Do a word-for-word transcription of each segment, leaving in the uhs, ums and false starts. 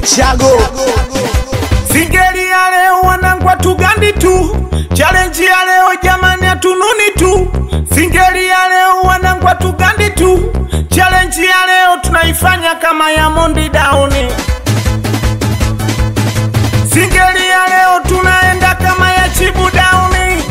Chago. Singeli ya leo wanangwa tugandi tu, challenge ya leo jamani atununi tu. Singeli ya leo wanangwa tugandi tu, challenge ya leo tunaifanya kama ya Mondi Downy. Singeli ya leo tunaenda kama ya Chibu Downy.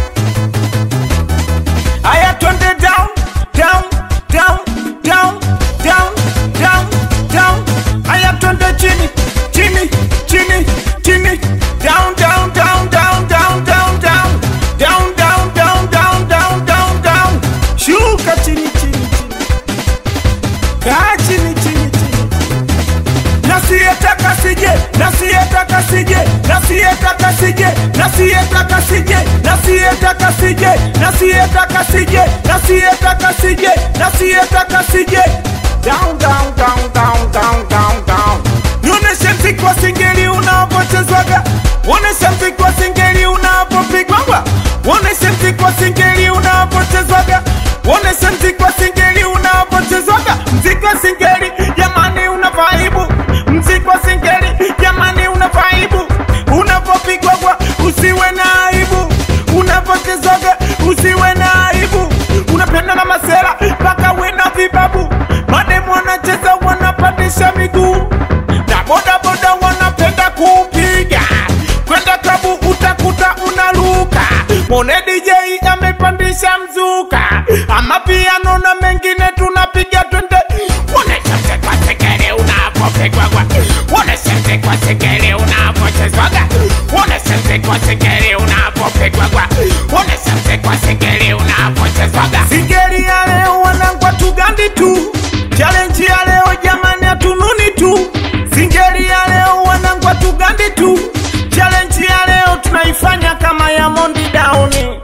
Aya twende down, down, down, down, down, down, down. Aya twende chini, chini, chini, chini. Down, down, down, down, down, down, down. Down, down, down, down, down, down, down. Shuka chini, chini, chini. Kaa chini, chini, chini. Nasiyetaka sije, nasiyetaka sije, nasiyetaka sije, nasiyetaka sije, nasiyetaka sije, nasiyetaka sije, nasiyetaka sije, nasiyetaka sije. Down, down, down, down, down, down, down. Nionyeshe mziki wa singeli unapochezwaga, nionyeshe mziki wa singeli unapopigwaga, nionyeshe mziki wa singeli unapochezwaga, nionyeshe mziki wa singeli unapochezwaga. Mziki wa singeli jamani una vibe, mziki wa singeli jamani una vibe. Unapopigwaga usiwe na aibu, unapochezwaga usiwe na aibu. Unapenda na masela mpaka wena vibabu, mademu wanacheza wanapandisha miguu, na boda boda wanapenda kupiga. Kwenda klabu utakuta unaruka, Mone D J amepandisha mzuka, ama piano na mengine tunapiga twende. Wonesha mziki wa singeli unapopigwaga, wonesha mziki wa singeli unapochezwaga, wonesha mziki wa singeli unapopigwaga, wonesha mziki wa singeli unapochezwaga. Singeli ya leo wanangwa tugandi tu, challenge ya leo jamani atununi tu. Singeli ya leo wanangwa tugandi tu, challenge ya leo tunaifanya kama ya Mondi Downy.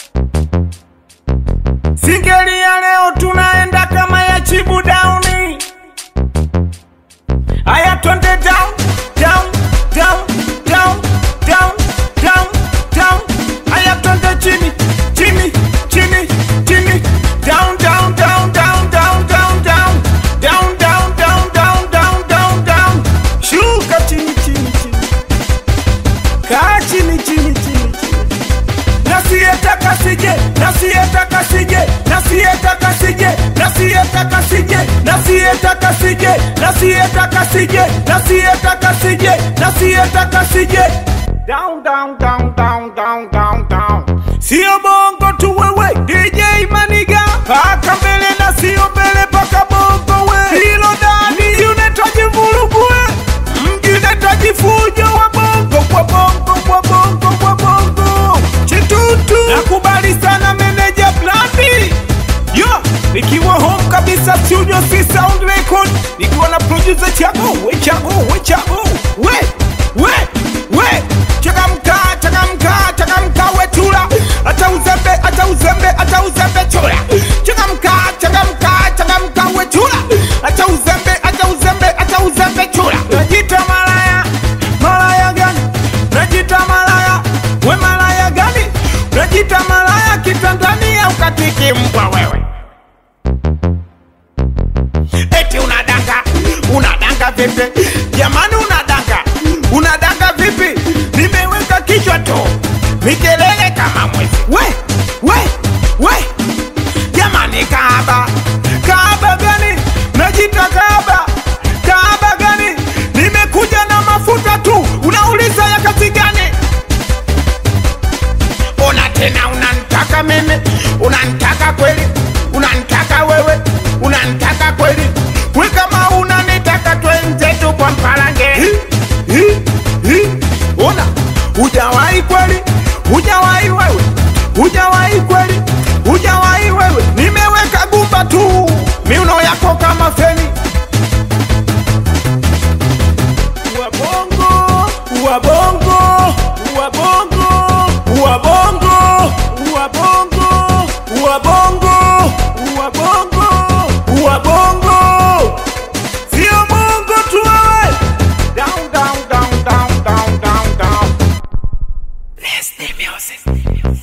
Singeli ya leo tunaenda kama ya Chibu Downy. Aya twende down, down, down, down, down, down, down. Aya twende chini, chini, chini, chini. Down, down, down, down, down, down, down. Down, down, down, down, down, down, down. Shuka chini, chini, chini. Kaa chini, chini, chini, chini. Nasiyetaka sije, nasiyetaka sije, nasiyetaka sije, nasiyetaka sije, nasiyetaka sije, nasiyetaka sije, nasiyetaka sije, nasiyetaka sije. Down, down, down, down, down, down, down. Sio bongo tu wewe D J Maniga, paka mbele na sio mbele paka bongo we. Hilo dani unetaji vurugu we, mgine taji fujo wa bongo kwa bongo kwa bongo kwa bongo. Chitutu nakubali sana meneja Blandi, yo nikiwa home kabisa studio C Sound Record, nikiwa na producer Chago, we Chago, we Chago, we we we chagamka chagamka chagamka we chula, ata uzembe ata uzembe ata uzembe chula. Chagamka chagamka chagamka we chula, ata uzembe ata uzembe ata uzembe chula. Najita malaya, malaya gani? Najita malaya, we malaya gani? Najita malaya kitandani au katiki mbwa wewe? Eti unadanga, unadanga vipi? Jamani unadanga, unadanga vipi? Nimeweka kichwa tu, mikelele kama mwezi. We, we, we. Jamani kaaba, kaaba gani? Najita kaaba, kaaba gani? Nimekuja na mafuta tu, unauliza ya kazi gani? Ona tena unanitaka mimi, unanitaka kweli, unanitaka wewe, unanitaka kweli. We kama unanitaka twende tu kwa mpalange. Hi, hi, hi. Ona, hujawahi kweli, hujawahi wewe, hujawahi kweli, hujawahi wewe. Nimeweka gumba tu, miuno yako kama feni. Uwabongo, uwabongo, uwabongo, uwabongo, uwabongo, uwabongo, uwabongo, uwabongo. Sio bongo tu wewe. Down, down, down, down, down, down, down. Let's the music.